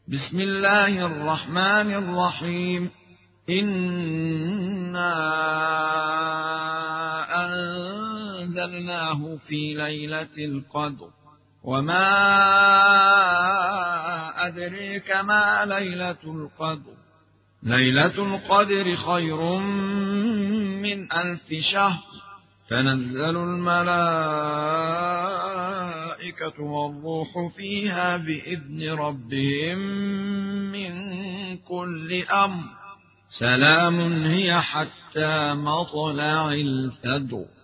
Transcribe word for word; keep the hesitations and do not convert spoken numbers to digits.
بسم الله الرحمن الرحيم. إنا أنزلناه في ليلة القدر، وما أدريك ما ليلة القدر. ليلة القدر خير من ألف شهر. تنزل الملائكة والروح فيها بإذن ربهم من كل أمر. سلام هي حتى مطلع الفجر.